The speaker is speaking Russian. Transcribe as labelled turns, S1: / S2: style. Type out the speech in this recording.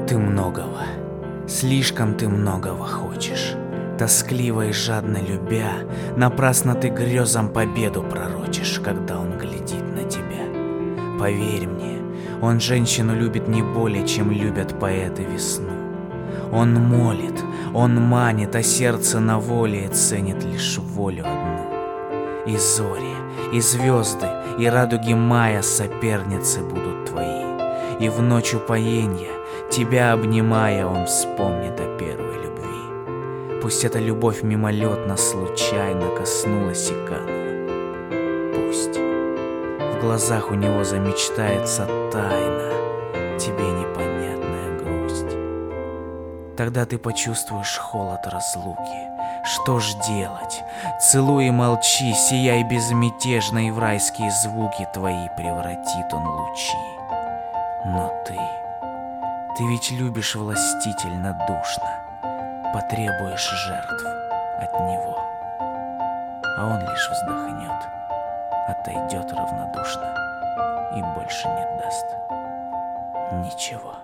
S1: ты многого, слишком ты многого хочешь. Тоскливо и жадно любя, напрасно ты грезам победу пророчишь, когда он глядит на тебя. Поверь мне, он женщину любит не более, чем любят поэты весну. Он молит, он манит, а сердце на воле ценит лишь волю одну. И зори, и звезды, и радуги мая соперницы будут твои. И в ночь упоенья, тебя обнимая, он вспомнит о первой любви. Пусть эта любовь мимолетно, случайно коснулась и канула. Пусть в глазах у него замечтается тайна, тебе непонятная грусть. Тогда ты почувствуешь холод разлуки. Что ж делать? Целуй и молчи, сияй безмятежно, и в райские звуки твои превратит он лучи. Но ты ведь любишь властительно душно, потребуешь жертв от него, а он лишь вздохнет, отойдет равнодушно и больше не даст ничего.